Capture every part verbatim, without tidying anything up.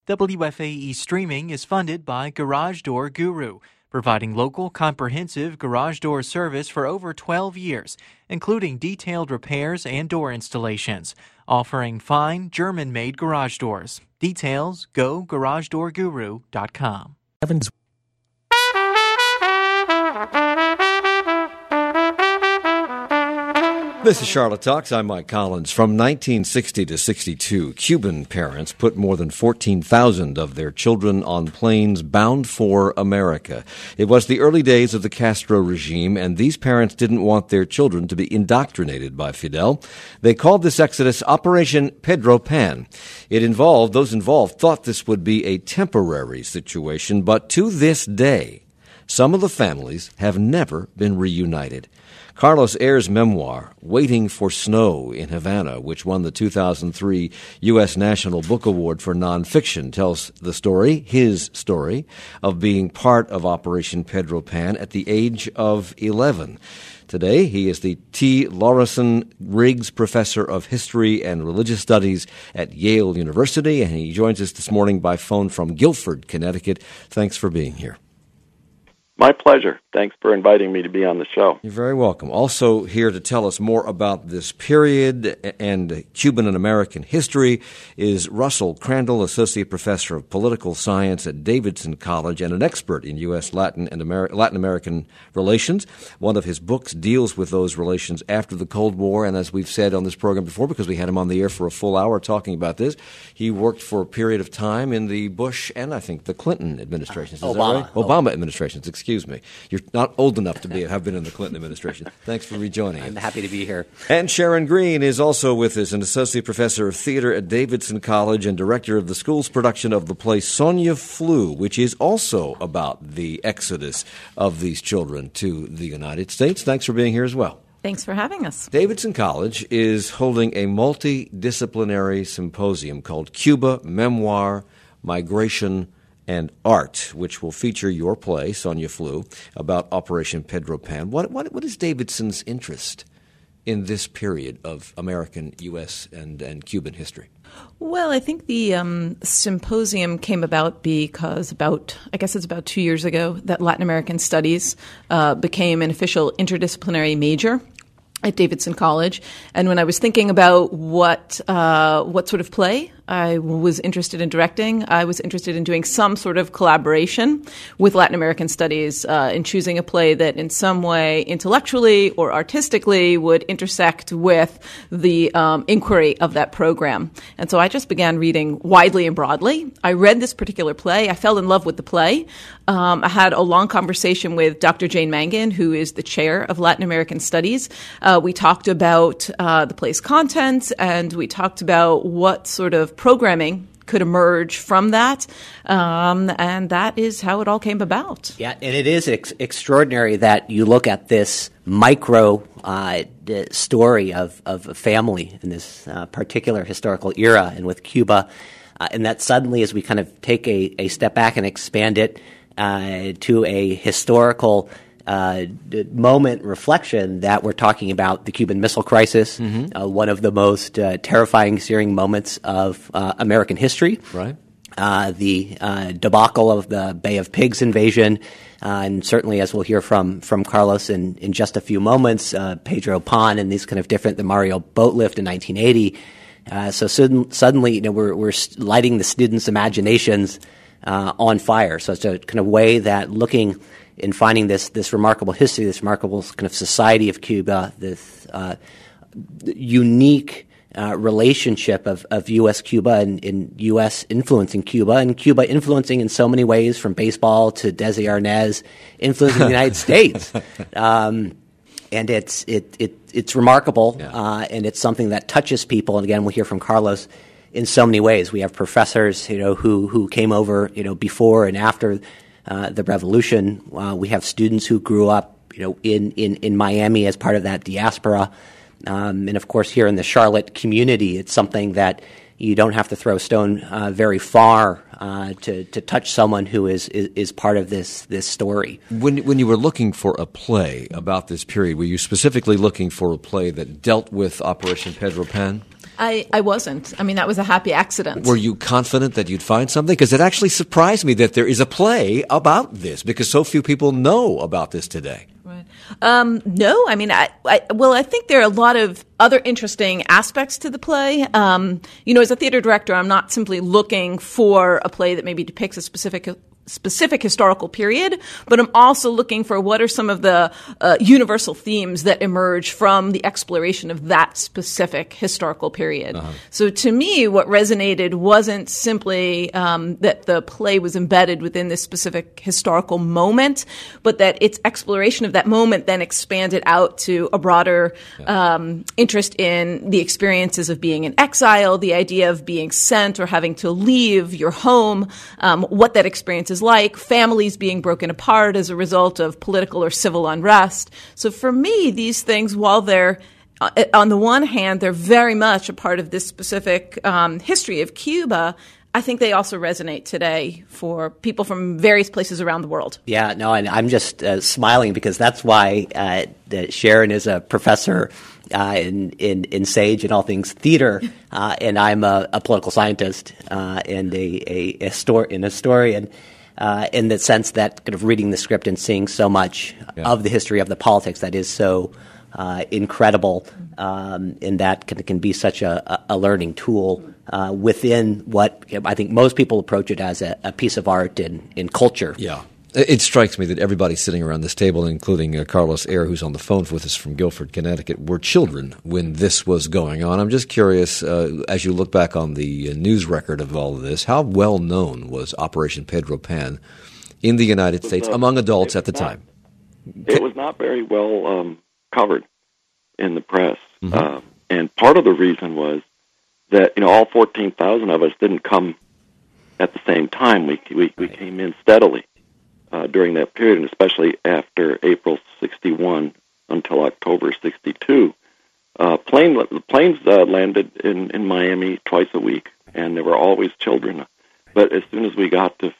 W F A E streaming is funded by Garage Door Guru, providing local comprehensive garage door service for over twelve years, including detailed repairs and door installations, offering fine German-made garage doors. Details, go garage door guru dot com. This is Charlotte Talks. I'm Mike Collins. From nineteen sixty to sixty-two, Cuban parents put more than fourteen thousand of their children on planes bound for America. It was the early days of the Castro regime, and these parents didn't want their children to be indoctrinated by Fidel. They called this exodus Operation Pedro Pan. It involved, those involved thought this would be a temporary situation, but to this day, some of the families have never been reunited. Carlos Ayer's memoir, Waiting for Snow in Havana, which won the two thousand three U S National Book Award for Nonfiction, tells the story, his story, of being part of Operation Pedro Pan at the age of eleven. Today, he is the T. Lawrison Riggs Professor of History and Religious Studies at Yale University, and he joins us this morning by phone from Guilford, Connecticut. Thanks for being here. My pleasure. Thanks for inviting me to be on the show. You're very welcome. Also here to tell us more about this period and Cuban and American history is Russell Crandall, Associate Professor of Political Science at Davidson College and an expert in U S Latin and Ameri- Latin American relations. One of his books deals with those relations after the Cold War, and as we've said on this program before, because we had him on the air for a full hour talking about this, he worked for a period of time in the Bush and I think the Clinton administrations. Is Obama. that right? Obama administrations, excuse me. You're not old enough to be have been in the Clinton administration. Thanks for rejoining us. I'm happy to be here. And Sharon Green is also with us, an associate professor of theater at Davidson College and director of the school's production of the play Sonia Flew, which is also about the exodus of these children to the United States. Thanks for being here as well. Thanks for having us. Davidson College is holding a multidisciplinary symposium called Cuba, Memoir, Migration, and Art, which will feature your play, Sonia Flew, about Operation Pedro Pan. What, what, what is Davidson's interest in this period of American, U S, and, and Cuban history? Well, I think the um, symposium came about because about, I guess it's about two years ago, that Latin American Studies uh, became an official interdisciplinary major at Davidson College. And when I was thinking about what uh, what sort of play I was interested in directing, I was interested in doing some sort of collaboration with Latin American Studies uh, in choosing a play that in some way intellectually or artistically would intersect with the um, inquiry of that program. And so I just began reading widely and broadly. I read this particular play. I fell in love with the play. Um, I had a long conversation with Doctor Jane Mangan, who is the chair of Latin American Studies. Uh, we talked about uh, the play's content, and we talked about what sort of programming could emerge from that, um, and that is how it all came about. Yeah, and it is ex- extraordinary that you look at this micro uh, story of, of a family in this uh, particular historical era, and with Cuba, uh, and that suddenly as we kind of take a, a step back and expand it uh, to a historical Uh, moment reflection that we're talking about the Cuban Missile Crisis, mm-hmm. uh, one of the most uh, terrifying, searing moments of uh, American history. Right. Uh, the uh, debacle of the Bay of Pigs invasion, uh, and certainly, as we'll hear from from Carlos in, in just a few moments, uh, Pedro Pan and these kind of different, the Mario boat lift in nineteen eighty. Uh, so sudden, suddenly, you know, we're we're lighting the students' imaginations uh, on fire. So it's a kind of way that looking in finding this this remarkable history, this remarkable kind of society of Cuba, this uh, unique uh, relationship of, of U S Cuba and, and U S influencing Cuba, and Cuba influencing in so many ways, from baseball to Desi Arnaz, influencing the United States. Um, and it's it it it's remarkable, yeah. uh, and it's something that touches people. And again, we'll hear from Carlos in so many ways. We have professors, you know, who who came over, you know, before and after uh, the revolution. Uh, we have students who grew up, you know, in, in, in Miami as part of that diaspora. Um, and of course, here in the Charlotte community, it's something that you don't have to throw a stone uh, very far uh, to to touch someone who is, is is part of this this story. When when you were looking for a play about this period, were you specifically looking for a play that dealt with Operation Pedro Pan? I, I wasn't. I mean, that was a happy accident. Were you confident that you'd find something? Because it actually surprised me that there is a play about this, because so few people know about this today. Right. Um, no, I mean, I, I, well, I think there are a lot of other interesting aspects to the play. Um, you know, as a theater director, I'm not simply looking for a play that maybe depicts a specific specific historical period, but I'm also looking for what are some of the uh, universal themes that emerge from the exploration of that specific historical period. Uh-huh. So to me, what resonated wasn't simply um, that the play was embedded within this specific historical moment, but that its exploration of that moment then expanded out to a broader yeah. um, interest in the experiences of being in exile, the idea of being sent or having to leave your home, um, what that experience is like, families being broken apart as a result of political or civil unrest. So for me, these things, while they're uh, on the one hand, they're very much a part of this specific um, history of Cuba, I think they also resonate today for people from various places around the world. Yeah, no, and I'm just uh, smiling because that's why uh, that Sharon is a professor uh, in, in in SAGE and all things theater, uh, and I'm a, a political scientist uh, and a, a, a histor- an historian. Uh, in the sense that kind of reading the script and seeing so much yeah. of the history of the politics that is so uh, incredible, um, and that can, can be such a, a learning tool uh, within what I think most people approach it as a, a piece of art in, in culture. Yeah. It strikes me that everybody sitting around this table, including uh, Carlos Ayer, who's on the phone with us from Guilford, Connecticut, were children when this was going on. I'm just curious, uh, as you look back on the uh, news record of all of this, how well known was Operation Pedro Pan in the United States not, among adults at the not, time? It was not very well um, covered in the press. Mm-hmm. Uh, and part of the reason was that, you know, all fourteen thousand of us didn't come at the same time. We, we, we came in steadily. Uh, during that period, and especially after April sixty-one until October sixty-two. Uh, plane, the planes uh, landed in, in Miami twice a week, and there were always children. But as soon as we got to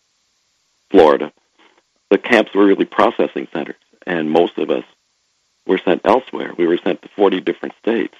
Florida, the camps were really processing centers, and most of us were sent elsewhere. We were sent to forty different states.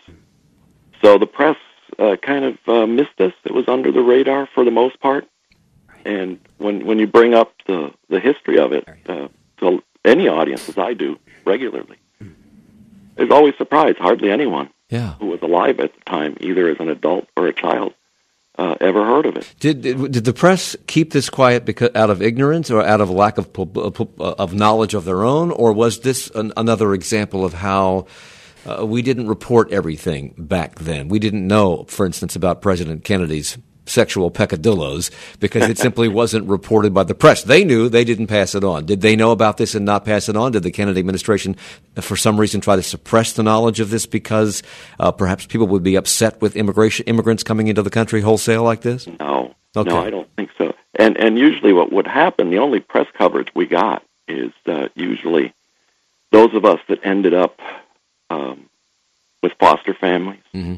So the press uh, kind of uh, missed us. It was under the radar for the most part. And when when you bring up the, the history of it uh, to any audience, as I do regularly, there's always surprise. Hardly anyone yeah. who was alive at the time, either as an adult or a child, uh, ever heard of it. Did did the press keep this quiet because out of ignorance or out of lack of of knowledge of their own, or was this an, another example of how uh, we didn't report everything back then? We didn't know, for instance, about President Kennedy's sexual peccadillos because it simply wasn't reported by the press. They knew, they didn't pass it on. Did they know about this and not pass it on? Did the Kennedy administration, for some reason, try to suppress the knowledge of this because uh, perhaps people would be upset with immigration immigrants coming into the country wholesale like this? No, okay. no, I don't think so. And and usually what would happen, the only press coverage we got is uh, usually those of us that ended up um, with foster families mm-hmm.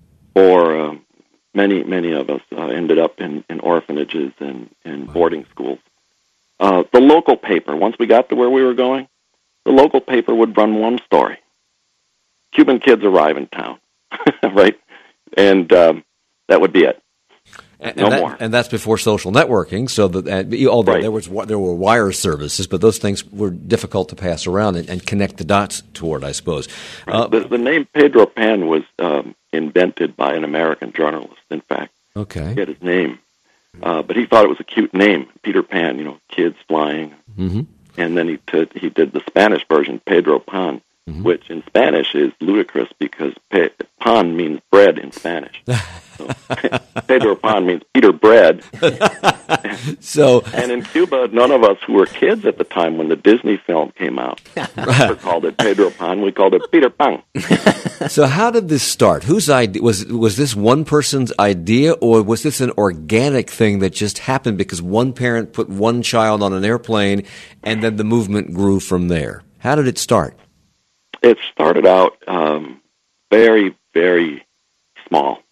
or um, Many, many of us uh, ended up in, in orphanages and, and wow. boarding schools. Uh, the local paper, once we got to where we were going, the local paper would run one story. Cuban kids arrive in town, right? And um, that would be it. And, no and that, more. And that's before social networking. So that, uh, although right. there was there were wire services, but those things were difficult to pass around and, and connect the dots toward, I suppose. Right. Uh, the, the name Pedro Pan was um, invented by an American journalist. In fact, okay, he had his name, uh, but he thought it was a cute name, Peter Pan. You know, kids flying. Mm-hmm. And then he t- he did the Spanish version, Pedro Pan. Mm-hmm. Which in Spanish is ludicrous because pe- pan means bread in Spanish. So, Pedro Pan means Peter Bread. so, and in Cuba, none of us who were kids at the time when the Disney film came out never called it Pedro Pan. We called it Peter Pan. So how did this start? Whose idea was was this one person's idea, or was this an organic thing that just happened because one parent put one child on an airplane, and then the movement grew from there? How did it start? It started out um, very, very small,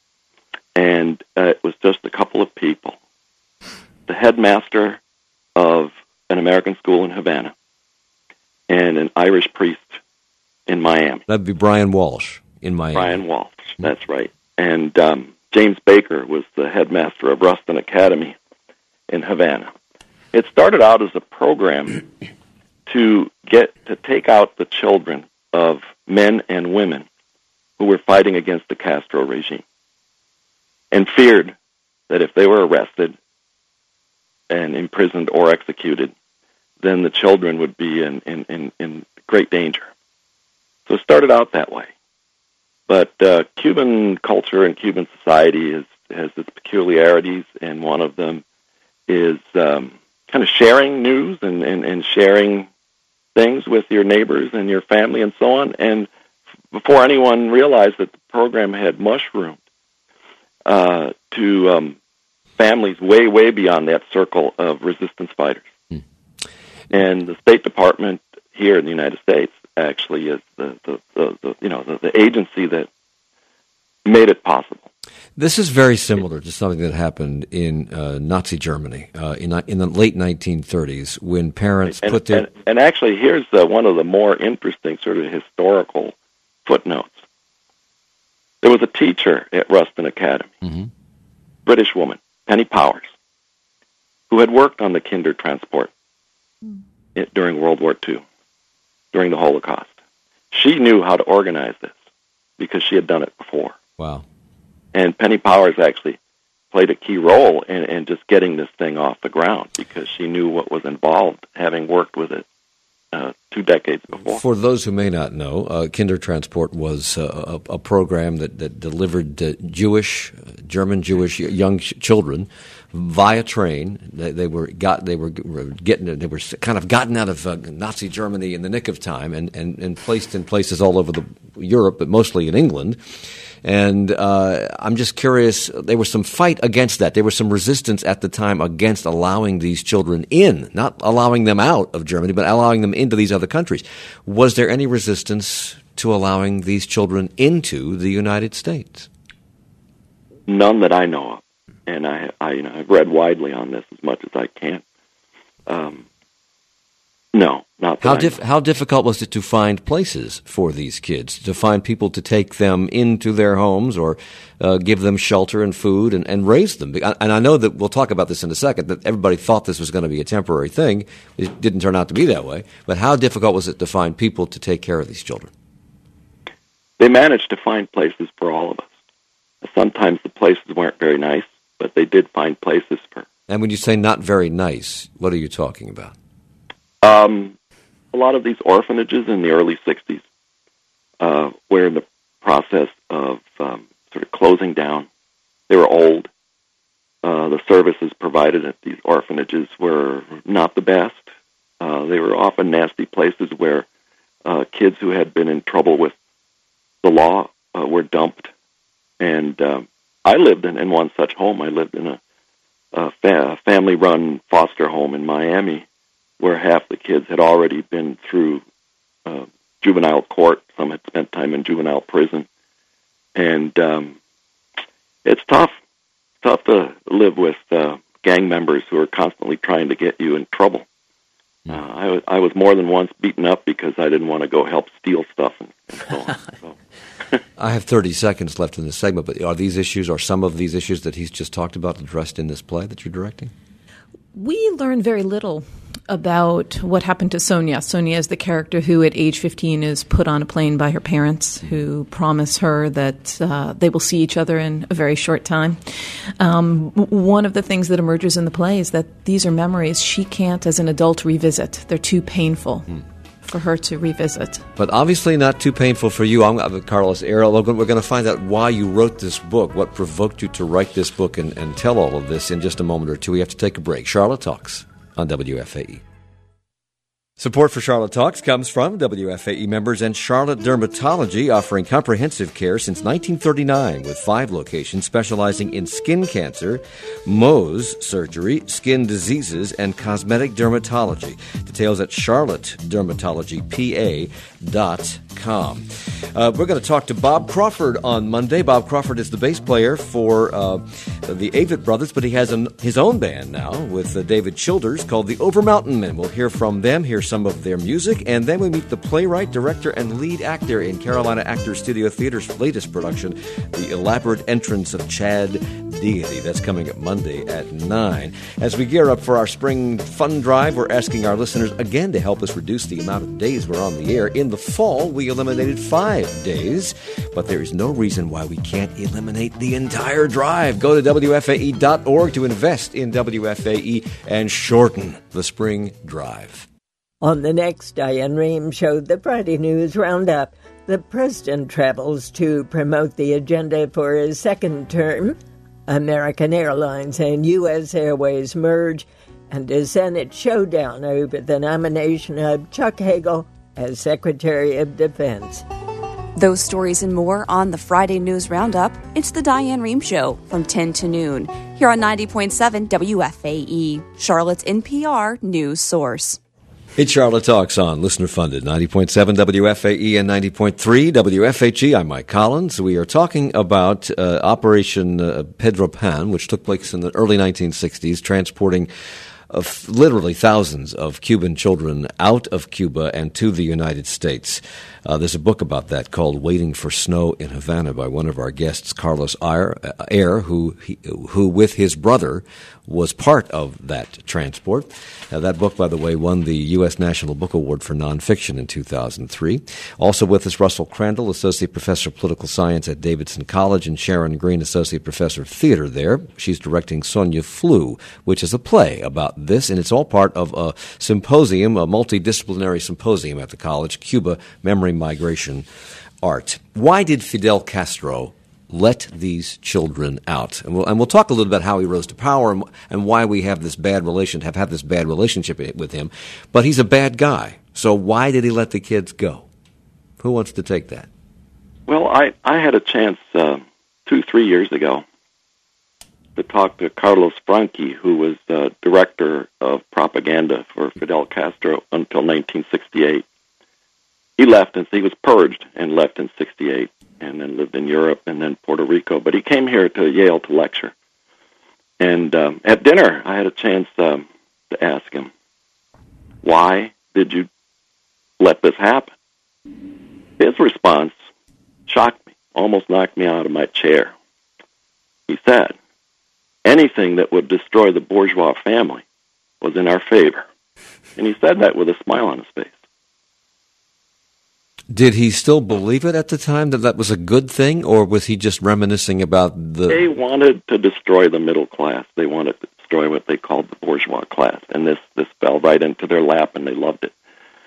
and uh, it was just a couple of people. The headmaster of an American school in Havana and an Irish priest in Miami. That'd be Brian Walsh in Miami. Brian Walsh, that's right. and um, James Baker was the headmaster of Ruston Academy in Havana. It started out as a program to get to take out the children of men and women who were fighting against the Castro regime, and feared that if they were arrested and imprisoned or executed, then the children would be in, in, in, in great danger. So it started out that way. But uh, Cuban culture and Cuban society is, has its peculiarities, and one of them is um, kind of sharing news and, and, and sharing things with your neighbors and your family and so on. And before anyone realized that the program had mushroomed uh, to um, families way, way beyond that circle of resistance fighters. Hmm. And the State Department here in the United States actually is the, the, the, the you know the, the agency that made it possible. This is very similar to something that happened in uh, Nazi Germany uh, in in the late nineteen thirties when parents and, put their... And, and actually, here's uh, one of the more interesting sort of historical footnotes. There was a teacher at Ruston Academy, mm-hmm. British woman, Penny Powers, who had worked on the Kinder transport mm. it, during World War Two, during the Holocaust. She knew how to organize this because she had done it before. Wow. And Penny Powers actually played a key role in, in just getting this thing off the ground because she knew what was involved, having worked with it uh, two decades before. For those who may not know, uh, Kindertransport was uh, a, a program that, that delivered uh, Jewish, uh, German Jewish young ch- children via train. They, they were got they were getting they were kind of gotten out of uh, Nazi Germany in the nick of time and, and, and placed in places all over the Europe, but mostly in England. And uh, I'm just curious, there was some fight against that. There was some resistance at the time against allowing these children in, not allowing them out of Germany, but allowing them into these other countries. Was there any resistance to allowing these children into the United States? None that I know of. And I, I, you know, I've read widely on this as much as I can. Um, no, not that how I dif- know. How difficult was it to find places for these kids, to find people to take them into their homes or uh, give them shelter and food and, and raise them? And I know that we'll talk about this in a second, that everybody thought this was going to be a temporary thing. It didn't turn out to be that way. But how difficult was it to find people to take care of these children? They managed to find places for all of us. Sometimes the places weren't very nice, but they did find places for. And when you say not very nice, what are you talking about? Um, a lot of these orphanages in the early sixties uh, were in the process of um, sort of closing down. They were old. Uh, the services provided at these orphanages were not the best. Uh, they were often nasty places where uh, kids who had been in trouble with the law uh, were dumped. And um, I lived in, in one such home. I lived in a, a fa- family-run foster home in Miami, where half the kids had already been through uh, juvenile court. Some had spent time in juvenile prison. And um, it's tough. It's tough to live with uh, gang members who are constantly trying to get you in trouble. Uh, I, was, I was more than once beaten up because I didn't want to go help steal stuff and, and so on. So. I have thirty seconds left in this segment, but are these issues, or some of these issues that he's just talked about, addressed in this play that you're directing? We learn very little about what happened to Sonia. Sonia is the character who at age fifteen is put on a plane by her parents, who promise her that uh, they will see each other in a very short time. Um, one of the things that emerges in the play is that these are memories she can't, as an adult, revisit. They're too painful hmm. for her to revisit. But obviously not too painful for you. I'm with Carlos Eira. We're going to find out why you wrote this book, what provoked you to write this book and, and tell all of this in just a moment or two. We have to take a break. Charlotte Talks on W F A E. Support for Charlotte Talks comes from W F A E members and Charlotte Dermatology, offering comprehensive care since nineteen thirty-nine with five locations specializing in skin cancer, Mohs surgery, skin diseases, and cosmetic dermatology. Details at charlotte dermatology p a dot com. Uh, we're going to talk to Bob Crawford on Monday. Bob Crawford is the bass player for uh, the Avett Brothers, but he has an, his own band now with uh, David Childers called the Overmountain Men. We'll hear from them, hear some of their music, and then we meet the playwright, director, and lead actor in Carolina Actors Studio Theater's latest production, The Elaborate Entrance of Chad Deity. That's coming up Monday at nine. As we gear up for our spring fun drive, we're asking our listeners again to help us reduce the amount of days we're on the air. In the fall, we eliminated five days, but there is no reason why we can't eliminate the entire drive. Go to W F A E dot org to invest in W F A E and shorten the spring drive. On the next Diane Rehm Show, the Friday News Roundup, the president travels to promote the agenda for his second term. American Airlines and U S Airways merge, and a Senate showdown over the nomination of Chuck Hagel as Secretary of Defense. Those stories and more on the Friday News Roundup. It's the Diane Rehm Show from ten to noon here on ninety point seven W F A E, Charlotte's N P R news source. It's Charlotte Talks on listener-funded ninety point seven W F A E and ninety point three W F H E. I'm Mike Collins. We are talking about uh, Operation uh, Pedro Pan, which took place in the early nineteen sixties, transporting of literally thousands of Cuban children out of Cuba and to the United States. Uh, there's a book about that called Waiting for Snow in Havana by one of our guests, Carlos Ayer, Ayer who, he, who with his brother was part of that transport. Uh, that book, by the way, won the U S National Book Award for Nonfiction in two thousand three. Also with us, Russell Crandall, Associate Professor of Political Science at Davidson College, and Sharon Green, Associate Professor of Theater there. She's directing Sonia Flew, which is a play about this, and it's all part of a symposium, a multidisciplinary symposium at the college, Cuba Memory, Migration, Art. Why did Fidel Castro let these children out? And we'll, and we'll talk a little bit about how he rose to power and, and why we have this bad relation, have had this bad relationship with him. But he's a bad guy. So why did he let the kids go? Who wants to take that? Well, I, I had a chance uh, two, three years ago to talk to Carlos Franchi, who was uh, director of propaganda for Fidel Castro until nineteen sixty-eight. He left, and he was purged and left in sixty-eight, and then lived in Europe and then Puerto Rico. But he came here to Yale to lecture. And um, at dinner, I had a chance um, to ask him, why did you let this happen? His response shocked me, almost knocked me out of my chair. He said, anything that would destroy the bourgeois family was in our favor. And he said that with a smile on his face. Did he still believe it at the time that that was a good thing, or was he just reminiscing about the... They wanted to destroy the middle class. They wanted to destroy what they called the bourgeois class, and this, this fell right into their lap, and they loved it.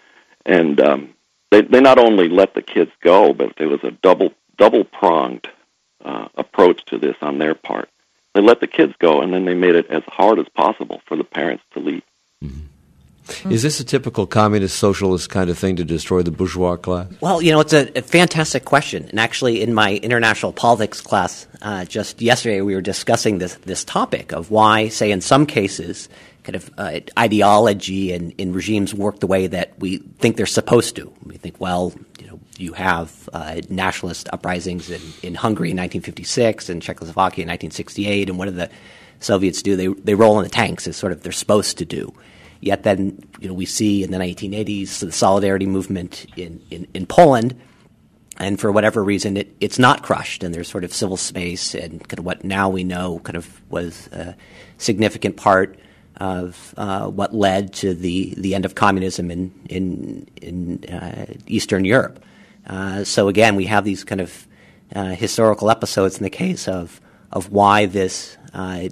And um, they, they not only let the kids go, but there was a double, double-pronged uh, approach to this on their part. They let the kids go, and then they made it as hard as possible for the parents to leave. Mm-hmm. Is this a typical communist, socialist kind of thing to destroy the bourgeois class? Well, you know, it's a, a fantastic question. And actually, in my international politics class uh, just yesterday, we were discussing this this topic of why, say, in some cases, kind of uh, ideology and, and regimes work the way that we think they're supposed to. We think, well, you know, you have uh, nationalist uprisings in, in Hungary in nineteen fifty-six and Czechoslovakia in nineteen sixty-eight, and what do the Soviets do? They they roll in the tanks, as sort of they're supposed to do. Yet then, you know, we see in the nineteen eighties the Solidarity movement in, in, in Poland, and for whatever reason, it, it's not crushed, and there's sort of civil space, and kind of what now we know kind of was a significant part of uh, what led to the, the end of communism in in, in uh, Eastern Europe. Uh, so again, we have these kind of uh, historical episodes in the case of of why this uh,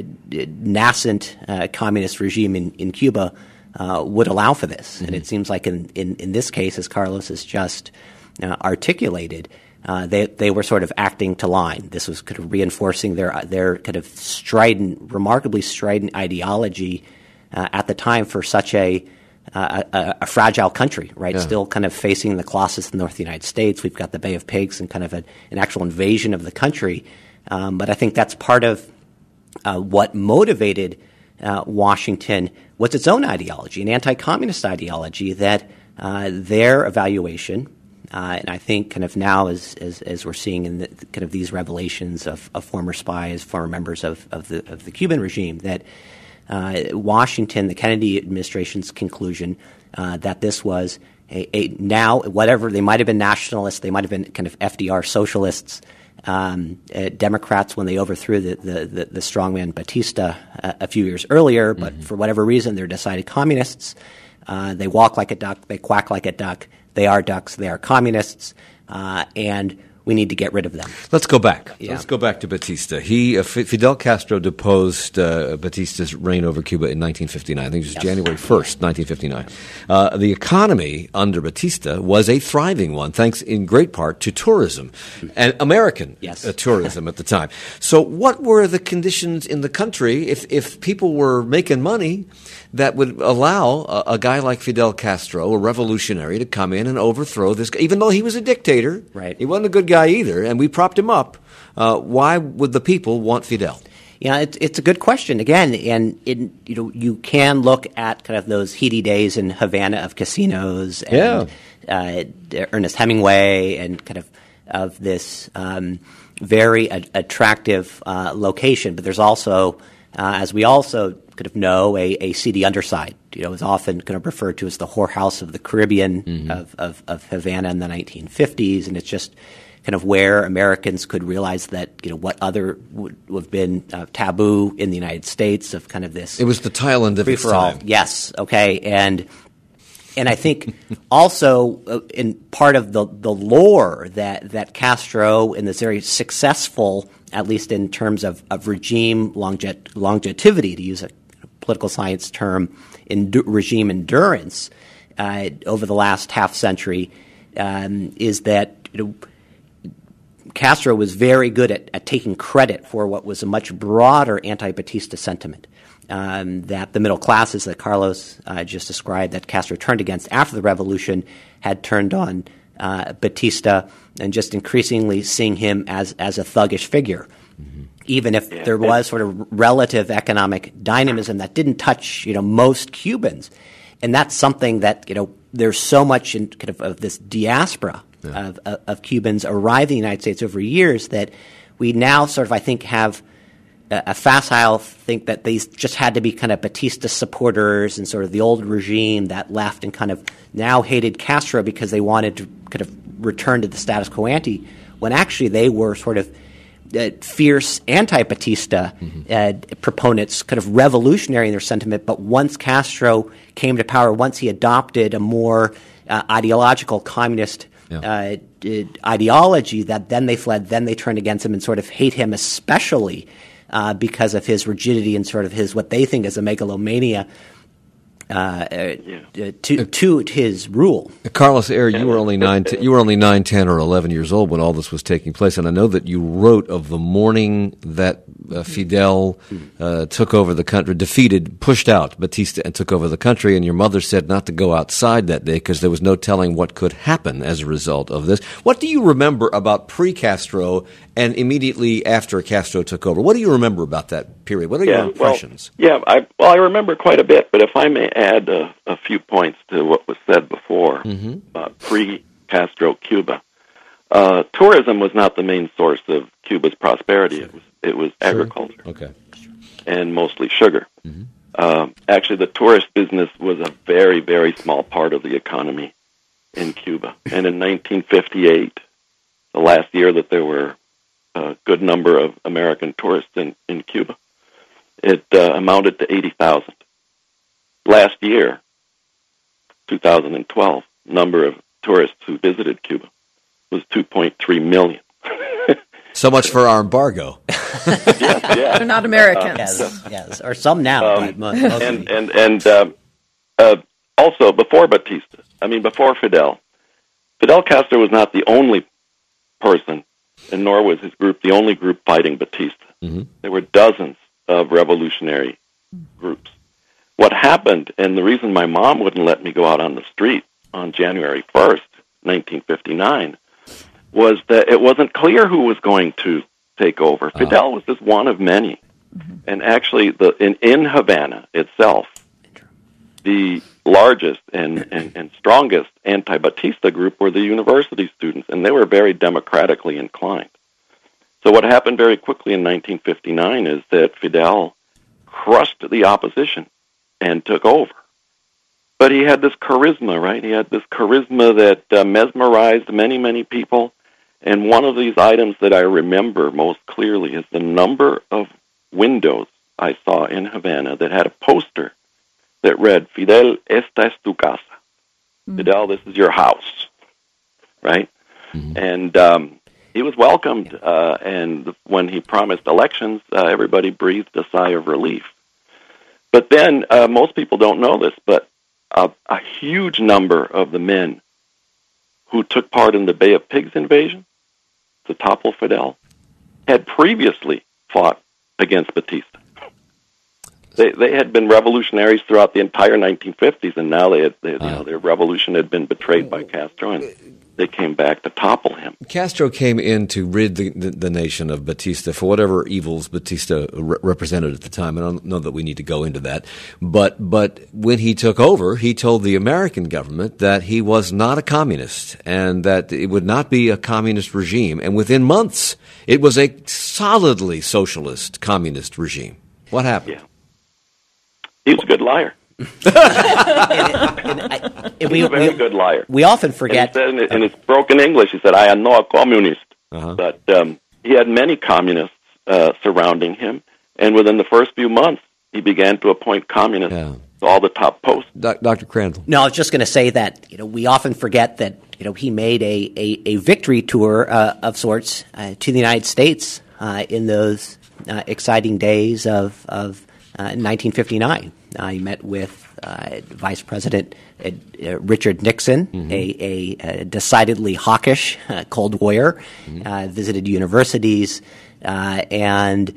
nascent uh, communist regime in, in Cuba uh, would allow for this. Mm-hmm. And it seems like in, in, in this case, as Carlos has just uh, articulated, uh, they they were sort of acting to line. This was kind of reinforcing their their kind of strident, remarkably strident ideology uh, at the time for such a Uh, a, a fragile country, right? Yeah. Still kind of facing the Colossus in the North United States. We've got the Bay of Pigs and kind of a, an actual invasion of the country. Um, but I think that's part of uh, what motivated uh, Washington was its own ideology, an anti-communist ideology that uh, their evaluation Uh, and I think kind of now, as as, as we're seeing in the, kind of these revelations of, of former spies, former members of, of the of the Cuban regime, that uh, Washington, the Kennedy administration's conclusion uh, that this was a, a now whatever they might have been nationalists, they might have been kind of F D R socialists, um, uh, Democrats when they overthrew the the, the, the strongman Batista uh, a few years earlier, but mm-hmm. for whatever reason they're decided communists. Uh, they walk like a duck, they quack like a duck. They are ducks. They are communists, uh, and we need to get rid of them. Let's go back. Yeah. Let's go back to Batista. He uh, F- Fidel Castro deposed uh, Batista's reign over Cuba in nineteen fifty-nine. I think it was yes. January first, nineteen fifty-nine. Uh, the economy under Batista was a thriving one, thanks in great part to tourism, and American yes. uh, tourism at the time. So, what were the conditions in the country if if people were making money that would allow a, a guy like Fidel Castro, a revolutionary, to come in and overthrow this guy, even though he was a dictator? Right. He wasn't a good guy either, and we propped him up. Uh, why would the people want Fidel? Yeah, it's it's a good question again, and it, you know you can look at kind of those heady days in Havana of casinos and yeah. uh, Ernest Hemingway and kind of of this um, very a- attractive uh, location, but there's also, uh, as we also kind of know, a, a seedy underside. You know, is often kind of referred to as the whorehouse of the Caribbean mm-hmm. of, of, of Havana in the nineteen fifties, and it's just kind of where Americans could realize that, you know, what other would, would have been uh, taboo in the United States of kind of this. It was the Thailand of its time. Yes, okay, and and I think also uh, in part of the, the lore that, that Castro in this very successful, at least in terms of, of regime longe- longevity, to use a political science term, in regime endurance uh, over the last half century, um, is that, you know, Castro was very good at, at taking credit for what was a much broader anti-Batista sentiment um, that the middle classes that Carlos uh, just described, that Castro turned against after the revolution, had turned on uh, Batista, and just increasingly seeing him as, as a thuggish figure. Mm-hmm. Even if there was sort of relative economic dynamism that didn't touch, you know, most Cubans. And that's something that, you know, there's so much in kind of, of this diaspora yeah. of, of, of Cubans arriving in the United States over years that we now sort of, I think, have a, a facile think that these just had to be kind of Batista supporters and sort of the old regime that left and kind of now hated Castro because they wanted to kind of return to the status quo ante, when actually they were sort of Uh, fierce anti-Batista mm-hmm. uh, proponents, kind of revolutionary in their sentiment. But once Castro came to power, once he adopted a more uh, ideological communist yeah. uh, d- ideology, that then they fled, then they turned against him and sort of hate him, especially uh, because of his rigidity and sort of his what they think is a megalomania Uh, yeah. to, to his rule. Carlos Ayer, you were only nine. T- you were only nine, ten, or eleven years old when all this was taking place, and I know that you wrote of the morning that uh, Fidel uh, took over the country, defeated, pushed out Batista, and took over the country. And your mother said not to go outside that day because there was no telling what could happen as a result of this. What do you remember about pre-Castro and immediately after Castro took over? What do you remember about that period? What are yeah, your impressions? Well, yeah, I, well, I remember quite a bit, but if I may add a, a few points to what was said before mm-hmm. about pre-Castro Cuba. Uh, tourism was not the main source of Cuba's prosperity. It was, it was sure. agriculture, okay, and mostly sugar. Mm-hmm. Uh, actually, the tourist business was a very, very small part of the economy in Cuba. And in nineteen fifty-eight, the last year that there were a good number of American tourists in, in Cuba, it uh, amounted to eighty thousand. Last year, two thousand twelve, number of tourists who visited Cuba was two point three million. So much for our embargo. yes, yeah. They're not Americans. Uh, yes, yes, or some now. Um, but and and, and uh, uh, also, before Batista, I mean, before Fidel, Fidel Castro was not the only person, and nor was his group the only group fighting Batista. Mm-hmm. There were dozens of revolutionary groups. What happened, and the reason my mom wouldn't let me go out on the street on January first, nineteen fifty-nine, was that it wasn't clear who was going to take over. Uh-huh. Fidel was just one of many. Mm-hmm. And actually, the in, in Havana itself, the largest and, and, and strongest anti-Batista group were the university students, and they were very democratically inclined. So what happened very quickly in nineteen fifty-nine is that Fidel crushed the opposition and took over. But he had this charisma, right? He had this charisma that uh, mesmerized many, many people. And one of these items that I remember most clearly is the number of windows I saw in Havana that had a poster that read, Fidel, esta es tu casa. Mm-hmm. Fidel, this is your house, right? Mm-hmm. And um, he was welcomed, uh, and when he promised elections, uh, everybody breathed a sigh of relief. But then, uh, most people don't know this, but a, a huge number of the men who took part in the Bay of Pigs invasion to topple Fidel had previously fought against Batista. They they had been revolutionaries throughout the entire nineteen fifties, and now they had, they, you uh, know, their revolution had been betrayed by Castro, and they came back to topple him. Castro came in to rid the, the, the nation of Batista for whatever evils Batista re- represented at the time. I don't know that we need to go into that. But but when he took over, he told the American government that he was not a communist and that it would not be a communist regime. And within months, it was a solidly socialist communist regime. What happened? Yeah. He was a good liar. and, and, and, and we, He's a very we, good liar. We often forget. And he said in, in his broken English, he said, I am not a communist. Uh-huh. But um, he had many communists uh, surrounding him, and within the first few months, he began to appoint communists yeah. to all the top posts. Do- Doctor Crandall. No, I was just going to say that you know we often forget that you know he made a, a, a victory tour uh, of sorts uh, to the United States uh, in those uh, exciting days of, of uh, nineteen fifty-nine. Uh, he met with uh, Vice President uh, uh, Richard Nixon, mm-hmm. a, a, a decidedly hawkish uh, Cold Warrior, mm-hmm. uh, visited universities, uh, and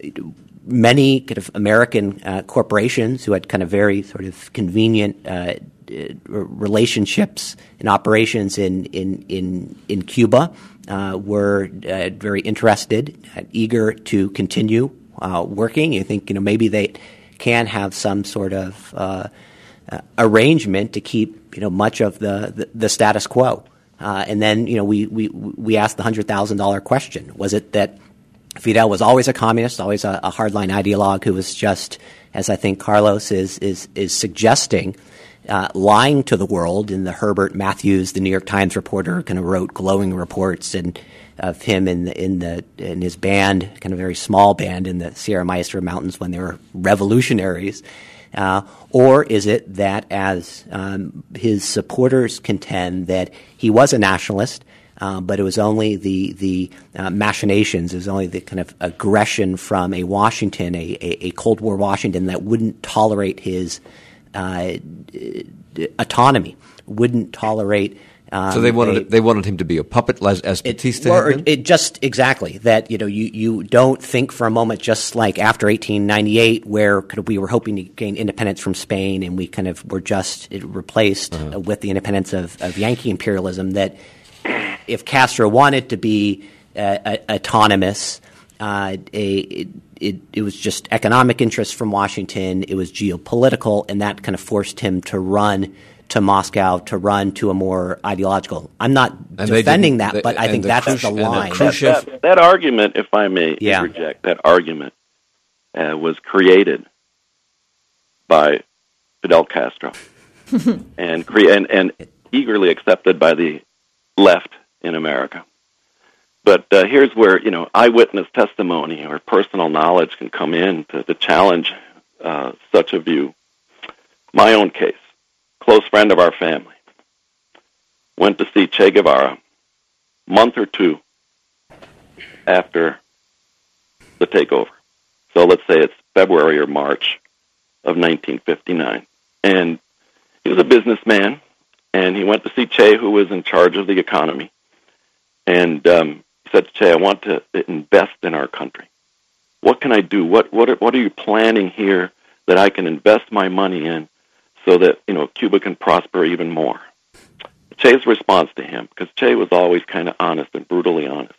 many kind of American uh, corporations who had kind of very sort of convenient uh, relationships and operations in in in, in Cuba uh, were uh, very interested, uh, eager to continue uh, working. You think you know maybe they can have some sort of uh, uh, arrangement to keep you know much of the the, the status quo, uh, and then you know we we we asked the hundred thousand dollar question: was it that Fidel was always a communist, always a, a hardline ideologue who was just, as I think Carlos is is is suggesting, uh, lying to the world? In the Herbert Matthews, the New York Times reporter, kind of wrote glowing reports and of him in the in the in his band, kind of very small band in the Sierra Maestra Mountains when they were revolutionaries, uh, or is it that, as um, his supporters contend, that he was a nationalist? Uh, but it was only the the uh, machinations, it was only the kind of aggression from a Washington, a, a, a Cold War Washington that wouldn't tolerate his uh, autonomy, wouldn't tolerate. Um, so they wanted a, they wanted him to be a puppet, as, as Batista it, or, had been? It just exactly that. You know, you, you don't think for a moment, just like after eighteen ninety-eight, where kind of we were hoping to gain independence from Spain, and we kind of were just replaced uh-huh. uh, with the independence of, of Yankee imperialism, that if Castro wanted to be uh, a, autonomous, uh, a, it, it, it was just economic interest from Washington. It was geopolitical, and that kind of forced him to run to Moscow, to run to a more ideological. I'm not and defending that, they, but I think that's Khrushchev, the line. The that, that, that argument, if I may yeah. interject, that argument uh, was created by Fidel Castro and, cre- and and eagerly accepted by the left in America. But uh, here's where, you know, eyewitness testimony or personal knowledge can come in to, to challenge uh, such a view. My own case, close friend of our family, went to see Che Guevara a month or two after the takeover. So let's say it's February or March of nineteen fifty-nine. And he was a businessman, and he went to see Che, who was in charge of the economy. And um, he said to Che, I want to invest in our country. What can I do? What what are, what are you planning here that I can invest my money in so that, you know, Cuba can prosper even more? Che's response to him, because Che was always kind of honest and brutally honest,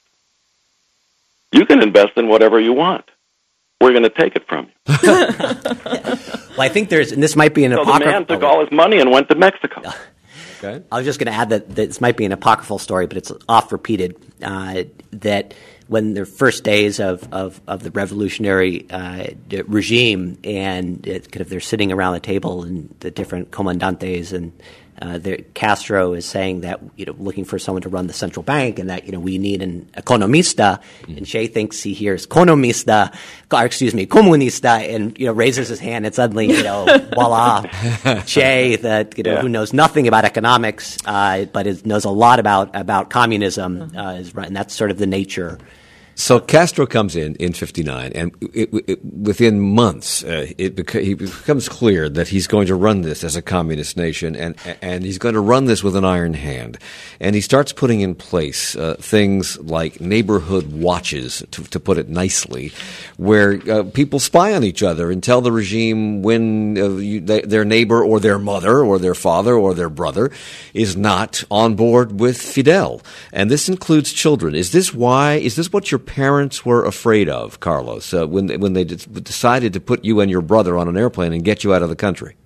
you can invest in whatever you want. We're going to take it from you. Well, I think there's, and this might be an so apocryphal. the man took all his money and went to Mexico. Okay. I was just going to add that, that this might be an apocryphal story, but it's oft repeated, uh, that when the first days of, of, of the revolutionary uh, regime and it, kind of they're sitting around the table and the different comandantes and uh, the, Castro is saying that, you know, looking for someone to run the central bank and that, you know, we need an economista. Mm. And Che thinks he hears economista, or excuse me, comunista, and, you know, raises his hand and suddenly, you know, voila, Che, that, you know, yeah. who knows nothing about economics, uh, but is, knows a lot about, about communism, uh, is right, and that's sort of the nature. So Castro comes in in fifty-nine, and it, it, within months, uh, it, beca- it becomes clear that he's going to run this as a communist nation, and and he's going to run this with an iron hand. And he starts putting in place uh, things like neighborhood watches, to, to put it nicely, where uh, people spy on each other and tell the regime when uh, you, they, their neighbor or their mother or their father or their brother is not on board with Fidel. And this includes children. Is this why? Is this what your parents were afraid of, Carlos, uh, when they, when they d- decided to put you and your brother on an airplane and get you out of the country?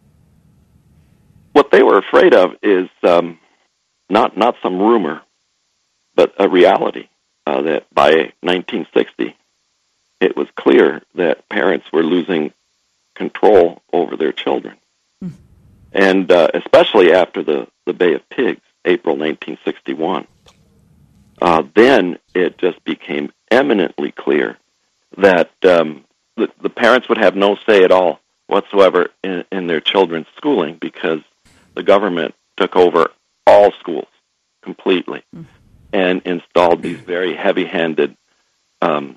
What they were afraid of is um, not not some rumor, but a reality uh, that by nineteen sixty, it was clear that parents were losing control over their children. Mm. And uh, especially after the, the Bay of Pigs, April nineteen sixty-one. Uh, then it just became eminently clear that um, the, the parents would have no say at all whatsoever in, in their children's schooling because the government took over all schools completely mm. and installed these very heavy-handed um,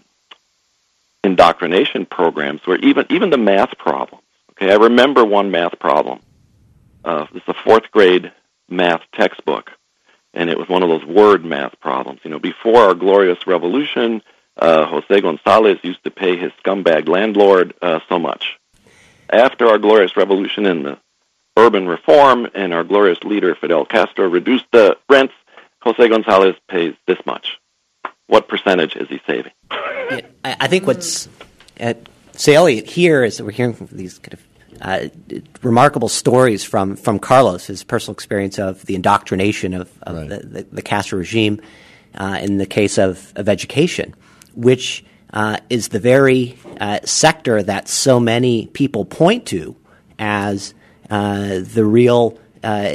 indoctrination programs where even even the math problems. Okay, I remember one math problem. Uh, it's a fourth grade math textbook. And it was one of those word math problems. You know, before our glorious revolution, uh, Jose Gonzalez used to pay his scumbag landlord uh, so much. After our glorious revolution and the urban reform and our glorious leader Fidel Castro reduced the rents, Jose Gonzalez pays this much. What percentage is he saving? Yeah, I think what's uh, salient here is that we're hearing from these kind of Uh, remarkable stories from, from Carlos, his personal experience of the indoctrination of, of right. the, the, the Castro regime uh, in the case of, of education, which uh, is the very uh, sector that so many people point to as uh, the real uh,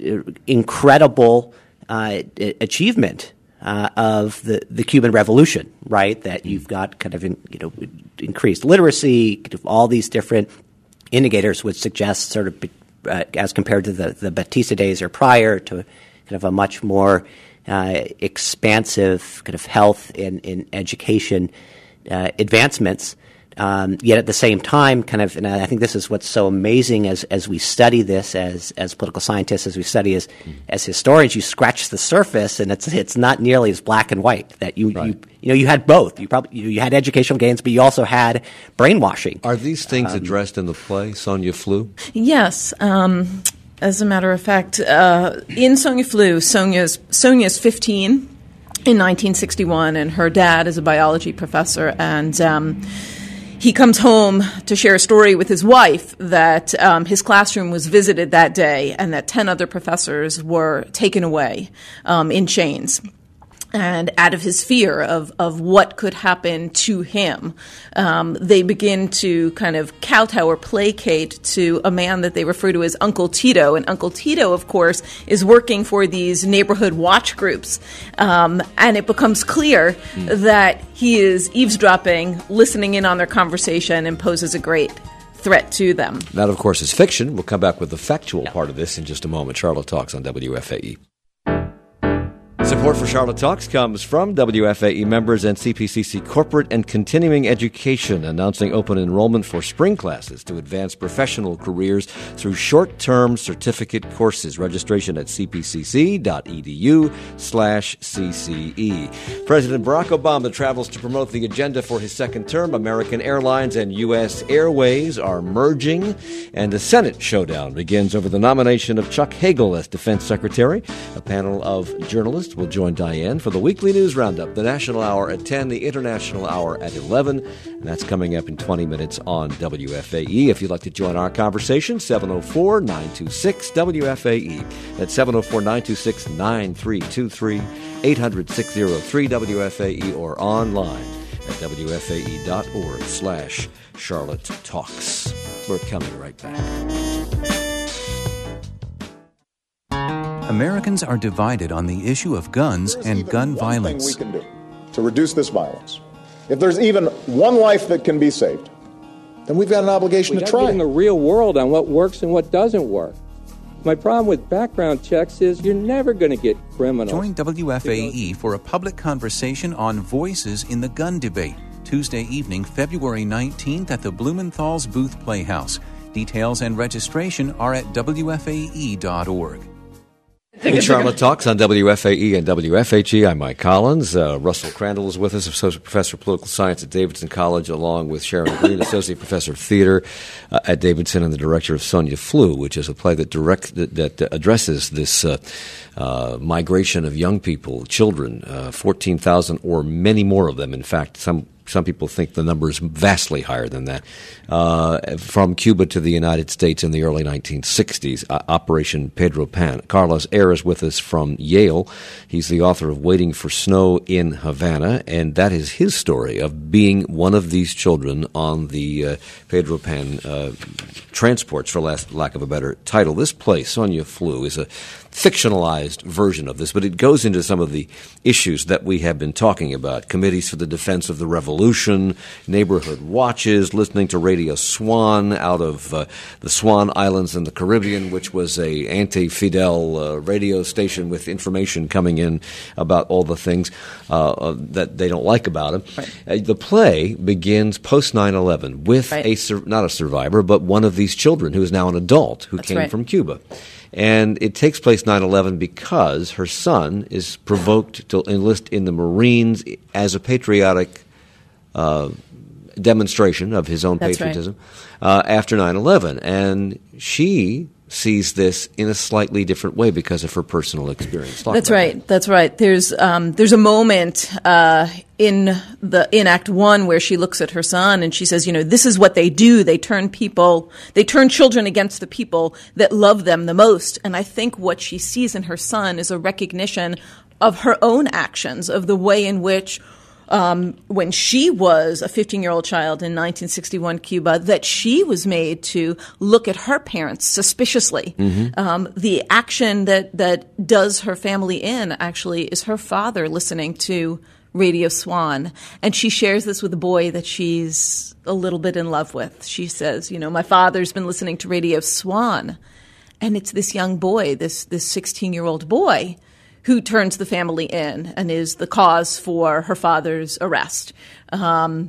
incredible uh, achievement uh, of the, the Cuban Revolution, right? That you've got kind of in, you know increased literacy, kind of all these different indicators would suggest sort of uh, as compared to the, the Batista days or prior to kind of a much more uh, expansive kind of health and, and education uh, advancements. Um, yet at the same time, kind of, and I think this is what's so amazing as as we study this as as political scientists, as we study as as historians, you scratch the surface, and it's it's not nearly as black and white. That you right. you, you know you had both. You probably you, you had educational gains, but you also had brainwashing. Are these things um, addressed in the play, Sonia Flew? Yes. Um, as a matter of fact, uh, in Sonia Flew, Sonia's Sonia's fifteen in nineteen sixty-one, and her dad is a biology professor, and um, he comes home to share a story with his wife that um, his classroom was visited that day and that ten other professors were taken away um, in chains. And out of his fear of, of what could happen to him, um, they begin to kind of kowtow or placate to a man that they refer to as Uncle Tito. And Uncle Tito, of course, is working for these neighborhood watch groups. Um, and it becomes clear mm. that he is eavesdropping, listening in on their conversation, and poses a great threat to them. That, of course, is fiction. We'll come back with the factual yeah. part of this in just a moment. Charlotte Talks on W F A E. Support for Charlotte Talks comes from W F A E members and C P C C Corporate and Continuing Education, announcing open enrollment for spring classes to advance professional careers through short-term certificate courses. Registration at cpcc.edu slash CCE. President Barack Obama travels to promote the agenda for his second term. American Airlines and U S Airways are merging, and the Senate showdown begins over the nomination of Chuck Hagel as Defense Secretary. A panel of journalists Collins will join Diane for the weekly news roundup, the National Hour at ten, the International Hour at eleven, and that's coming up in twenty minutes on W F A E. If you'd like to join our conversation, seven oh four, nine two six, W F A E. That's seven oh four, nine two six, nine three two three, eight hundred, six oh three, W F A E, or online at W F A E dot org slash Charlotte Talks. We're coming right back. Americans are divided on the issue of guns and gun violence. We can do to reduce this violence. If there's even one life that can be saved, then we've got an obligation we to got try. To get in the real world on what works and what doesn't work. My problem with background checks is you're never going to get criminals. Join W F A E for a public conversation on voices in the gun debate, Tuesday evening, February nineteenth at the Blumenthal's Booth Playhouse. Details and registration are at W F A E dot org. Hey, Charlotte Talks on W F A E and W F H E. I'm Mike Collins. Uh, Russell Crandall is with us, Associate Professor of Political Science at Davidson College, along with Sharon Green, Associate Professor of Theater uh, at Davidson, and the director of Sonia Flew, which is a play that direct that, that uh, addresses this uh, uh, migration of young people, children, uh, fourteen thousand or many more of them. In fact, some Some people think the number is vastly higher than that, uh, from Cuba to the United States in the early nineteen sixties, uh, Operation Pedro Pan. Carlos Ayer is with us from Yale. He's the author of Waiting for Snow in Havana, and that is his story of being one of these children on the uh, Pedro Pan uh, transports, for last, lack of a better title. This play, Sonia Flew, is a fictionalized version of this, but it goes into some of the issues that we have been talking about: committees for the defense of the revolution, neighborhood watches, listening to Radio Swan out of uh, the Swan Islands in the Caribbean, which was a anti-Fidel uh, radio station with information coming in about all the things uh, uh, that they don't like about him. Right. Uh, the play begins post nine eleven with right. a sur- not a survivor, but one of these children who is now an adult who That's came right. from Cuba. And it takes place nine eleven because her son is provoked to enlist in the Marines as a patriotic uh, demonstration of his own That's patriotism right. uh, after nine eleven. And she sees this in a slightly different way because of her personal experience. Talk That's about right. that. That's right. There's um, there's a moment uh, in the in Act One where she looks at her son and she says, you know, this is what they do. They turn people, they turn children against the people that love them the most. And I think what she sees in her son is a recognition of her own actions, of the way in which Um, when she was a fifteen-year-old child in nineteen sixty-one Cuba, that she was made to look at her parents suspiciously. Mm-hmm. Um, the action that, that does her family in, actually, is her father listening to Radio Swan. And she shares this with a boy that she's a little bit in love with. She says, you know, my father's been listening to Radio Swan. And it's this young boy, this this sixteen-year-old boy, who turns the family in and is the cause for her father's arrest. Um,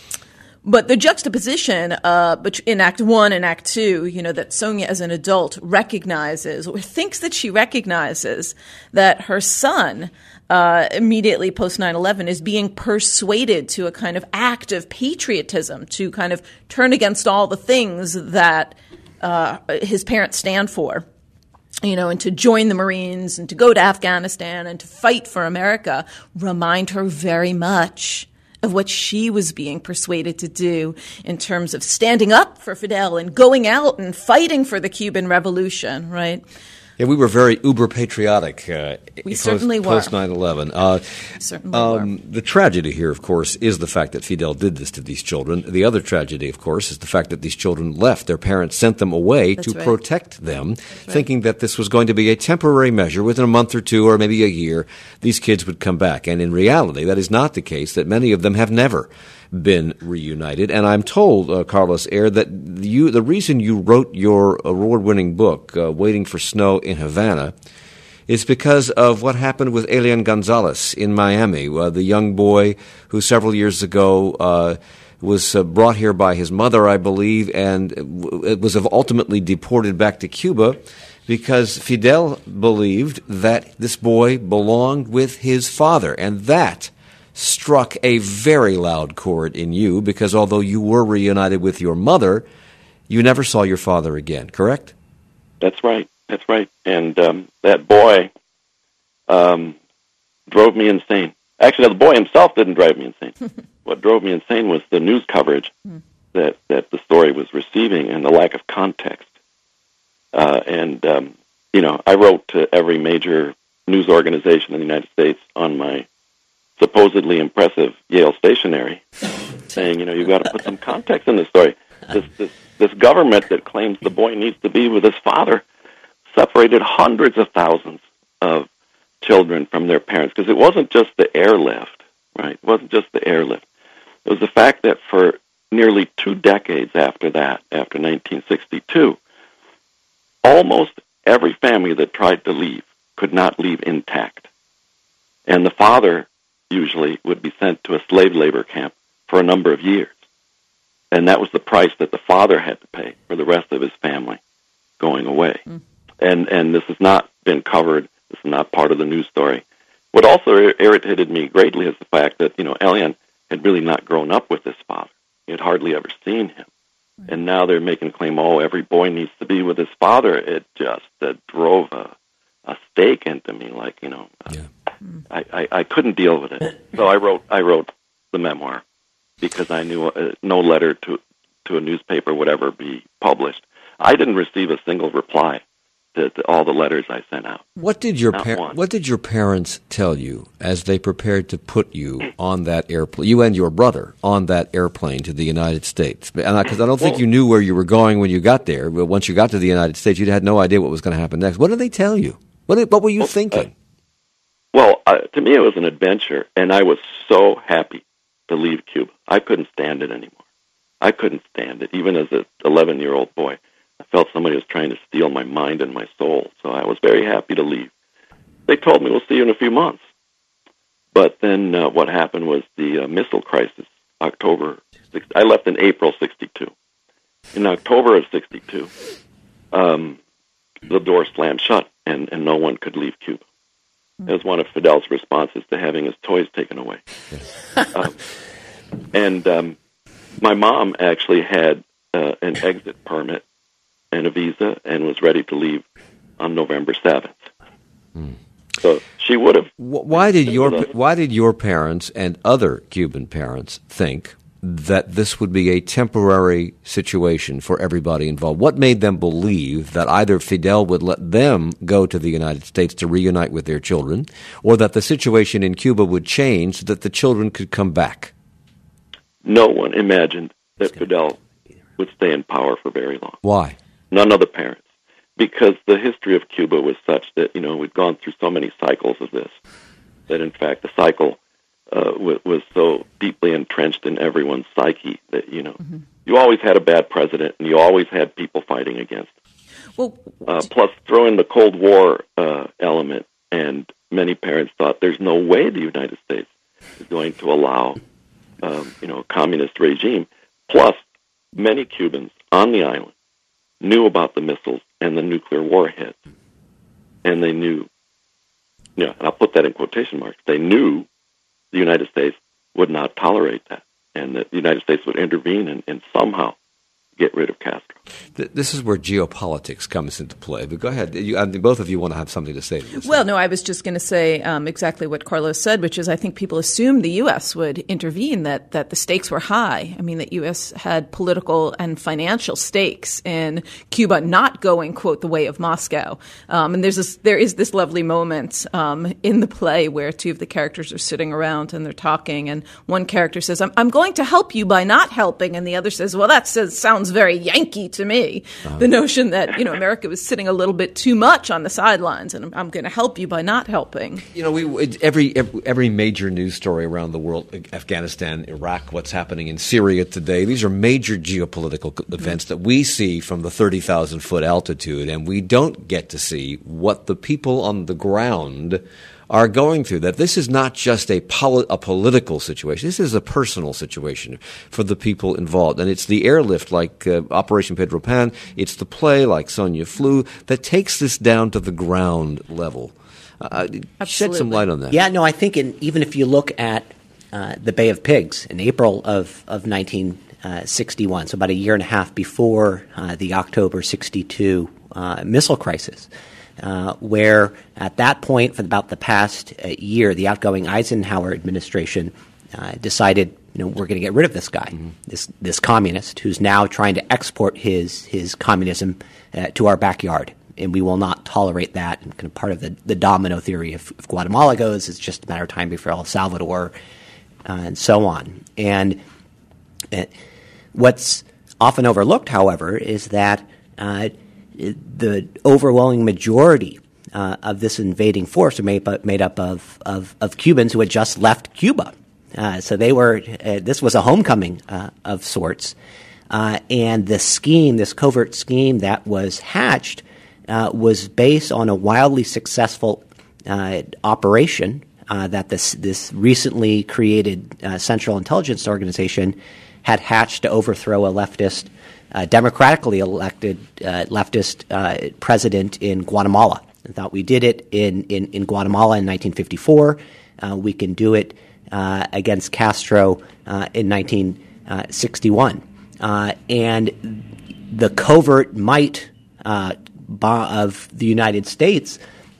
but the juxtaposition uh, in Act One and Act Two, you know, that Sonia as an adult recognizes or thinks that she recognizes that her son uh, immediately post nine eleven is being persuaded to a kind of act of patriotism, to kind of turn against all the things that uh, his parents stand for. You know, and to join the Marines and to go to Afghanistan and to fight for America, remind her very much of what she was being persuaded to do in terms of standing up for Fidel and going out and fighting for the Cuban Revolution, right? Yeah, we were very uber-patriotic uh, we post, certainly were. post nine eleven. Uh, certainly um, were. The tragedy here, of course, is the fact that Fidel did this to these children. The other tragedy, of course, is the fact that these children left. Their parents sent them away That's to right. protect them, right. thinking that this was going to be a temporary measure. Within a month or two or maybe a year, these kids would come back. And in reality, that is not the case, that many of them have never been reunited. And I'm told, uh, Carlos Ayer, that you, the reason you wrote your award-winning book, uh, Waiting for Snow in Havana, is because of what happened with Elian Gonzalez in Miami, uh, the young boy who several years ago uh, was uh, brought here by his mother, I believe, and it was ultimately deported back to Cuba because Fidel believed that this boy belonged with his father, and that struck a very loud chord in you because although you were reunited with your mother, you never saw your father again, correct? That's right. That's right. And um, that boy, um, drove me insane. Actually, the boy himself didn't drive me insane. What drove me insane was the news coverage mm. that, that the story was receiving and the lack of context. Uh, and, um, you know, I wrote to every major news organization in the United States on my supposedly impressive Yale stationery, saying, you know, you've got to put some context in this story. This, this, this government that claims the boy needs to be with his father separated hundreds of thousands of children from their parents, because it wasn't just the airlift, right? It wasn't just the airlift. It was the fact that for nearly two decades after that, after nineteen sixty-two, almost every family that tried to leave could not leave intact. And the father usually would be sent to a slave labor camp for a number of years. And that was the price that the father had to pay for the rest of his family going away. Mm. And and this has not been covered. This is not part of the news story. What also irritated me greatly is the fact that, you know, Elian had really not grown up with his father. He had hardly ever seen him. Right. And now they're making claim, oh, every boy needs to be with his father. It just uh, drove a, a stake into me, like, you know, uh, yeah. I, I, I couldn't deal with it. So I wrote I wrote the memoir because I knew uh, no letter to, to a newspaper would ever be published. I didn't receive a single reply to, to all the letters I sent out. What did your par- What did your parents tell you as they prepared to put you on that airplane, you and your brother, on that airplane to the United States? Because I, I don't think well, you knew where you were going when you got there. But once you got to the United States, you had no idea what was going to happen next. What did they tell you? What did, What were you well, thinking? Uh, well, uh, to me, it was an adventure, and I was so happy to leave Cuba. I couldn't stand it anymore. I couldn't stand it, even as an eleven-year-old boy. I felt somebody was trying to steal my mind and my soul, so I was very happy to leave. They told me, we'll see you in a few months. But then uh, what happened was the uh, missile crisis, October sixth. I left in April sixty-two. In October of sixty-two, um, the door slammed shut, and, and no one could leave Cuba. It was one of Fidel's responses to having his toys taken away. um, and um, my mom actually had uh, an exit permit and a visa and was ready to leave on November seventh. Hmm. So she would have. Why did your Why did your parents and other Cuban parents think that this would be a temporary situation for everybody involved? What made them believe that either Fidel would let them go to the United States to reunite with their children, or that the situation in Cuba would change so that the children could come back? No one imagined that Fidel would stay in power for very long. Why? None of the parents. Because the history of Cuba was such that, you know, we'd gone through so many cycles of this, that in fact the cycle uh, w- was so deeply entrenched in everyone's psyche that, you know, mm-hmm. you always had a bad president and you always had people fighting against him. Well, uh, plus throw in the Cold War uh, element, and many parents thought there's no way the United States is going to allow, um, you know, a communist regime. Plus, many Cubans on the island knew about the missiles and the nuclear warheads. And they knew, you know, and I'll put that in quotation marks, they knew the United States would not tolerate that, and that the United States would intervene and, and somehow get rid of Castro. This is where geopolitics comes into play. But go ahead. You, I mean, both of you want to have something to say to this. Well, no, I was just going to say um, exactly what Carlos said, which is I think people assumed the U S would intervene, that, that the stakes were high. I mean, that U S had political and financial stakes in Cuba not going, quote, the way of Moscow. Um, and there's this, there is this lovely moment um, in the play where two of the characters are sitting around and they're talking, and one character says, I'm, I'm going to help you by not helping, and the other says, well, that says, sounds very Yankee to me. Uh-huh. The notion that, you know, America was sitting a little bit too much on the sidelines, and I'm, I'm going to help you by not helping. You know, we every every major news story around the world, Afghanistan, Iraq, what's happening in Syria today, these are major geopolitical mm-hmm. events that we see from the thirty thousand foot altitude, and we don't get to see what the people on the ground are going through. That this is not just a, poli- a political situation. This is a personal situation for the people involved. And it's the airlift like uh, Operation Pedro Pan, it's the play like Sonia Flew that takes this down to the ground level. Uh, shed some light on that. Yeah, no, I think in, even if you look at uh, the Bay of Pigs in April of, of nineteen sixty-one, so about a year and a half before uh, the October sixty-two uh, missile crisis, uh, where at that point, for about the past uh, year, the outgoing Eisenhower administration uh, decided, you know, we're going to get rid of this guy, mm-hmm. this this communist who's now trying to export his his communism uh, to our backyard. And we will not tolerate that. And kind of part of the, the domino theory of, if Guatemala goes, it's just a matter of time before El Salvador, uh, and so on. And uh, what's often overlooked, however, is that uh, the overwhelming majority uh, of this invading force are made, made up of, of, of Cubans who had just left Cuba. Uh, so they were uh, – this was a homecoming uh, of sorts. Uh, and the scheme, this covert scheme that was hatched – Uh, was based on a wildly successful uh, operation uh, that this this recently created uh, Central Intelligence Organization had hatched to overthrow a leftist, uh, democratically elected uh, leftist uh, president in Guatemala. I thought we did it in, in, in Guatemala in nineteen fifty-four. Uh, we can do it uh, against Castro uh, in nineteen sixty-one. Uh, and the covert might uh, of the United States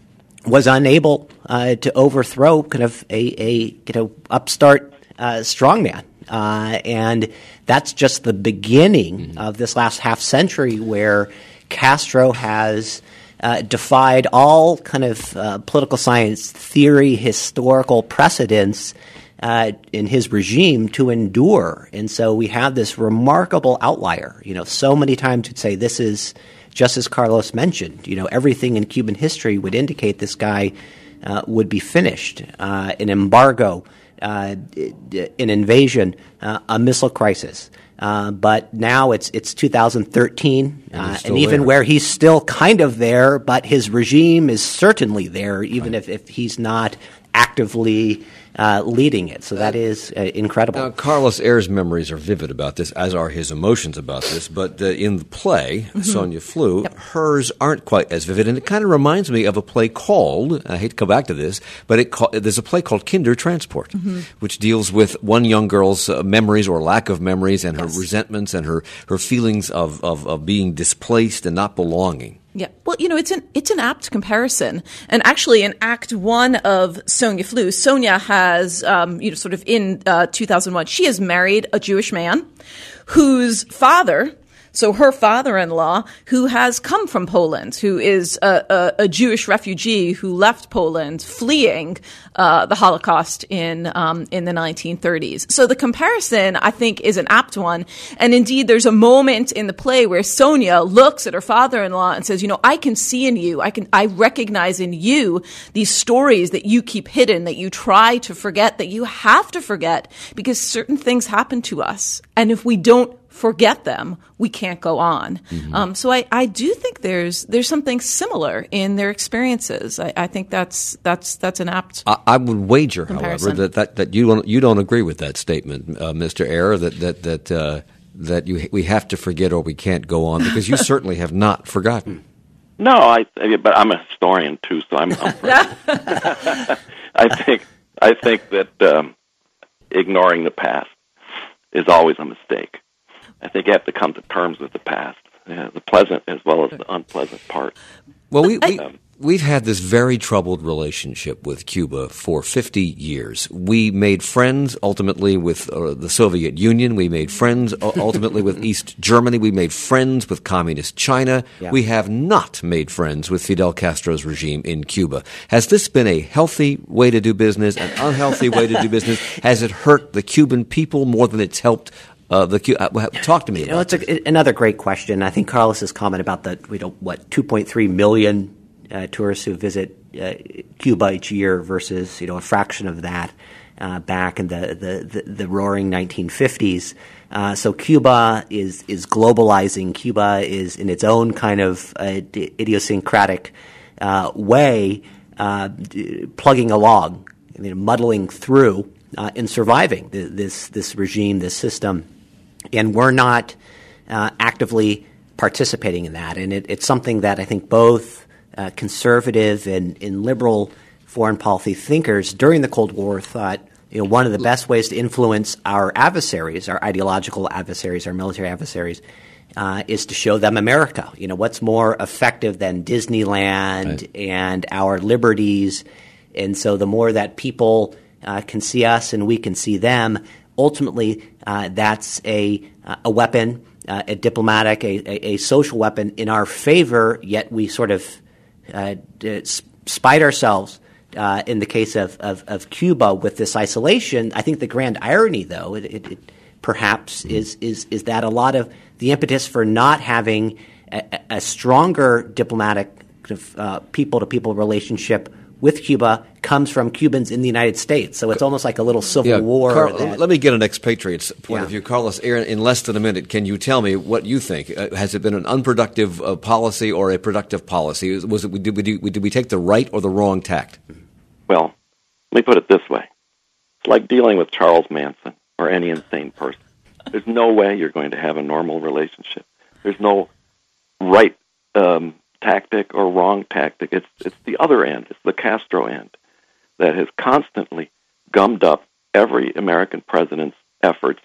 was unable uh, to overthrow kind of a, a you know upstart uh, strongman, uh, and that's just the beginning mm-hmm. of this last half century where Castro has uh, defied all kind of uh, political science theory, historical precedents uh, in his regime to endure, and so we have this remarkable outlier. You know, so many times we'd say this is. Just as Carlos mentioned, you know, everything in Cuban history would indicate this guy uh, would be finished. Uh, an embargo, uh, an invasion, uh, a missile crisis. Uh, but now it's it's two thousand thirteen, uh, and even there. Where he's still kind of there, but his regime is certainly there, even right. if, if he's not actively uh, leading it. So that is uh, incredible. Now, Carlos Ayer's memories are vivid about this, as are his emotions about this. But uh, in the play, mm-hmm. Sonia Flew, yep. hers aren't quite as vivid. And it kind of reminds me of a play called, I hate to come back to this, but it call, there's a play called Kindertransport, mm-hmm. which deals with one young girl's uh, memories or lack of memories and her yes. resentments and her, her feelings of, of, of being displaced and not belonging. Yeah. Well, you know, it's an it's an apt comparison. And actually in Act One of Sonia Flew, Sonia has, um, you know, sort of in uh, two thousand one, she has married a Jewish man whose father, so her father-in-law, who has come from Poland, who is a, a, a Jewish refugee who left Poland fleeing uh, the Holocaust in um, in the nineteen thirties. So the comparison, I think, is an apt one. And indeed, there's a moment in the play where Sonia looks at her father-in-law and says, you know, I can see in you, I can, I recognize in you these stories that you keep hidden, that you try to forget, that you have to forget, because certain things happen to us. And if we don't forget them, we can't go on. Mm-hmm. Um, so I, I do think there's there's something similar in their experiences. I, I think that's that's that's an apt. I, I would wager, comparison. however, that, that, that you don't you don't agree with that statement, uh, Mister Ayer, that that that uh, that you we have to forget or we can't go on, because you certainly have not forgotten. No, I, I but I'm a historian too, so I'm. I'm I think I think that um, ignoring the past is always a mistake. I think you have to come to terms with the past, yeah, the pleasant as well as the unpleasant part. Well, we, we, we've had this very troubled relationship with Cuba for fifty years. We made friends ultimately with uh, the Soviet Union. We made friends uh, ultimately with East Germany. We made friends with Communist China. Yeah. We have not made friends with Fidel Castro's regime in Cuba. Has this been a healthy way to do business, an unhealthy way to do business? Has it hurt the Cuban people more than it's helped Uh, the uh, talk to me you about know, it's a, another great question. I think Carlos's comment about the we don't what two point three million uh, tourists who visit uh, Cuba each year versus you know a fraction of that uh, back in the the, the, the roaring nineteen fifties. Uh, so Cuba is is globalizing. Cuba is in its own kind of uh, idiosyncratic uh, way uh, plugging along, I mean, muddling through uh, and surviving the, this this regime, this system. And we're not uh, actively participating in that. And it, it's something that I think both uh, conservative and, and liberal foreign policy thinkers during the Cold War thought, you know, one of the best ways to influence our adversaries, our ideological adversaries, our military adversaries, uh, is to show them America. You know, what's more effective than Disneyland right. and our liberties? And so the more that people uh, can see us and we can see them, ultimately uh, that's a a weapon, uh, a diplomatic, a, a, a social weapon in our favor, yet we sort of uh, spite ourselves uh, in the case of, of, of Cuba with this isolation. I think the grand irony, though, it, it, it perhaps mm-hmm. is, is is that a lot of the impetus for not having a, a stronger diplomatic uh, people-to-people relationship with Cuba comes from Cubans in the United States. So it's almost like a little civil yeah, war. Carl, that, let me get an expatriate's point yeah. of view. Carlos, in less than a minute, can you tell me what you think? Uh, has it been an unproductive uh, policy or a productive policy? Was it did we, do, did we take the right or the wrong tact? Well, let me put it this way. It's like dealing with Charles Manson or any insane person. There's no way you're going to have a normal relationship. There's no right um tactic or wrong tactic. It's it's the other end. It's the Castro end that has constantly gummed up every American president's efforts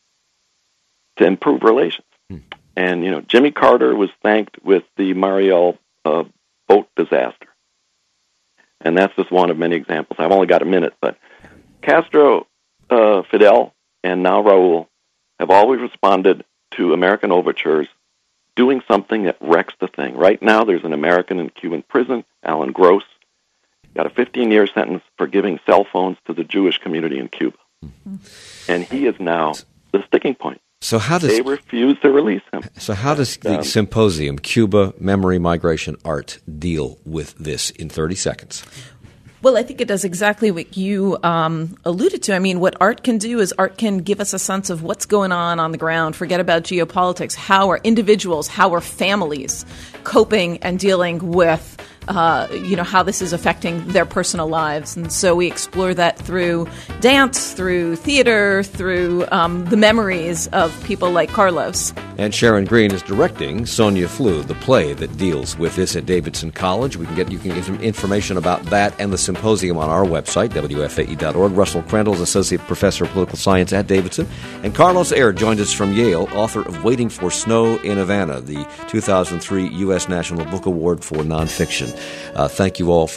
to improve relations. Hmm. And, you know, Jimmy Carter was thanked with the Mariel uh, boat disaster. And that's just one of many examples. I've only got a minute, but Castro, uh, Fidel, and now Raul have always responded to American overtures doing something that wrecks the thing. Right now, there's an American in Cuban prison, Alan Gross, got a fifteen-year sentence for giving cell phones to the Jewish community in Cuba. Mm-hmm. And he is now the sticking point. So how does they refuse to release him? So how does the um, symposium, Cuba, Memory, Migration, Art, deal with this in thirty seconds? Well, I think it does exactly what you um, alluded to. I mean, what art can do is art can give us a sense of what's going on on the ground. Forget about geopolitics. How are individuals, how are families coping and dealing with Uh, you know, how this is affecting their personal lives. And so we explore that through dance, through theater, through um, the memories of people like Carlos. And Sharon Green is directing Sonia Flew, the play that deals with this at Davidson College. We can get you can get some information about that and the symposium on our website, W F A E dot org. Russell Crandall is Associate Professor of Political Science at Davidson. And Carlos Aird joined us from Yale, author of Waiting for Snow in Havana, the two thousand three U S National Book Award for Nonfiction. Uh, thank you all for